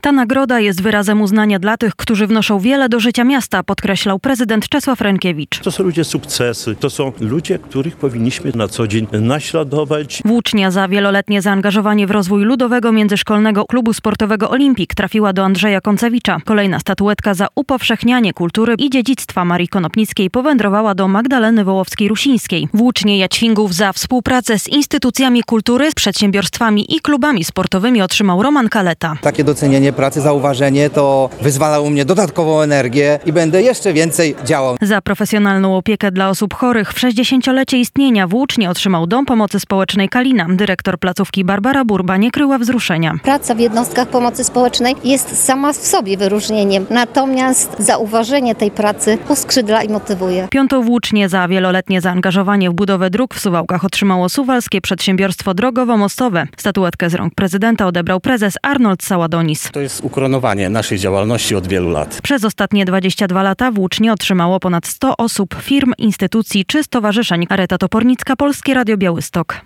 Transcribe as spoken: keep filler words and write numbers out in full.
Ta nagroda jest wyrazem uznania dla tych, którzy wnoszą wiele do życia miasta, podkreślał prezydent Czesław Rękiewicz. To są ludzie sukcesy, to są ludzie, których powinniśmy na co dzień naśladować. Włócznia za wieloletnie zaangażowanie w rozwój Ludowego Międzyszkolnego Klubu Sportowego Olimpik trafiła do Andrzeja Koncewicza. Kolejna statuetka za upowszechnianie kultury i dziedzictwa Marii Konopnickiej powędrowała do Magdaleny Wołowskiej-Rusińskiej. Włócznie Jadźwingów za współpracę z instytucjami kultury, z przedsiębiorstwami i klubami sportowymi otrzymał Roman Kaleta. Takie docenienie pracy, zauważenie to wyzwala u mnie dodatkową energię i będę jeszcze więcej działał. Za profesjonalną opiekę dla osób chorych w sześćdziesięciolecie istnienia Włócznie otrzymał Dom Pomocy Społecznej Kalina. Dyrektor placówki Barbara Burba nie kryła wzruszenia. Praca w jednostkach pomocy społecznej jest sama w sobie wyróżnieniem, natomiast zauważenie tej pracy uskrzydla i motywuje. Piątą Włócznię za wieloletnie zaangażowanie w budowę dróg w Suwałkach otrzymało Suwalskie Przedsiębiorstwo Drogowo-Mostowe. Statuetkę z rąk prezydenta odebrał prezes Arnold Saładonis. To jest ukoronowanie naszej działalności od wielu lat. Przez ostatnie dwadzieścia dwa lata Włócznie otrzymało ponad sto osób, firm, instytucji czy stowarzyszeń. Areta Topornicka, Polskie Radio Białystok.